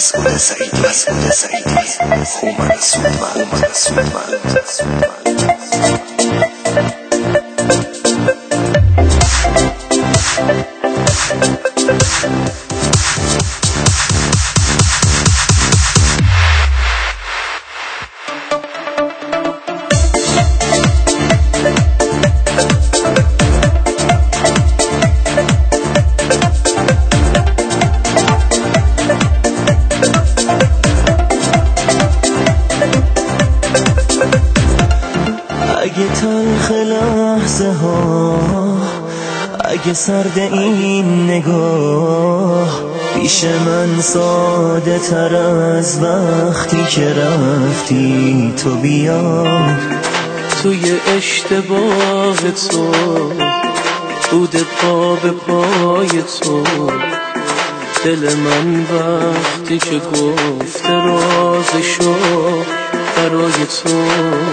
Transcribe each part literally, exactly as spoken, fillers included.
مسئول سعیدی مسئول سعیدی هومن سودمند هومن سودمند اگه تلخ لحظه ها، اگه سرد این نگاه، پیش من ساده تر از وقتی که رفتی تو بیاد. توی اشتباه تو بود پا به پای تو، دل من وقتی که گفت رازشو برای تو.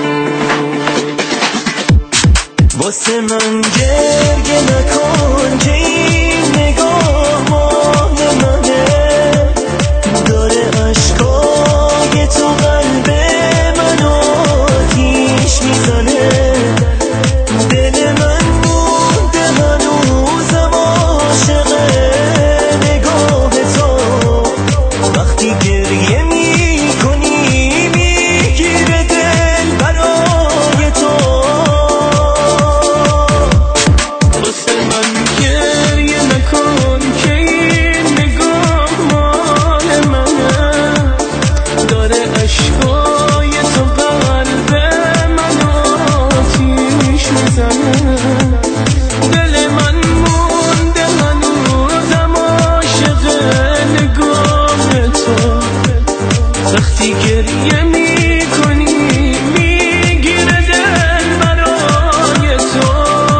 واسه من گریه نکن که این نگاه مال منه، داره عشقای تو قلب منو آتیش میزنه. دل من مونده هنوزم عاشق نگاه تو، وقتی گریه میکنی میگیره دل برای تو. وقتی گریه میکنی میگیره دل برای تو.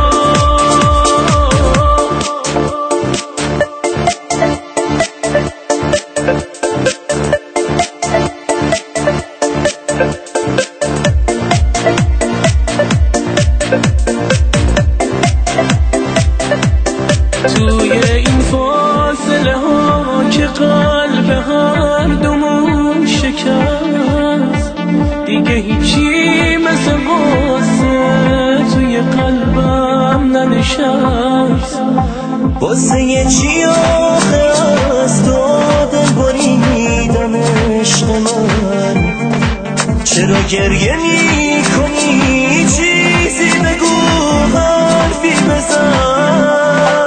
توی این فاصله ها که قلب هر دومون شکست، دیگه هیچی مثل قصه توی قلبم ننشست. واسه یه چی آخه از تو دل بریدم عشق من، چرا گریه میکنی؟ چیزی بگو، حرفی بزن.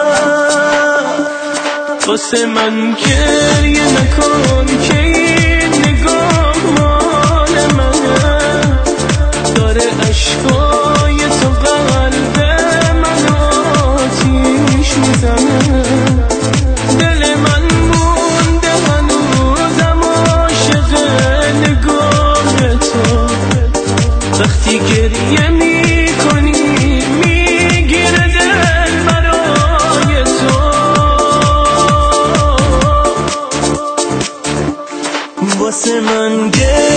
واسه من گریه نکن که این نگاه مال منه، داره عشقای تو قلب منو آتیش میزنه. دل من مونده هنوزم عاشق نگاه تو، وقتی گریه میکنی میگیره دل برای تو. واسه من گریه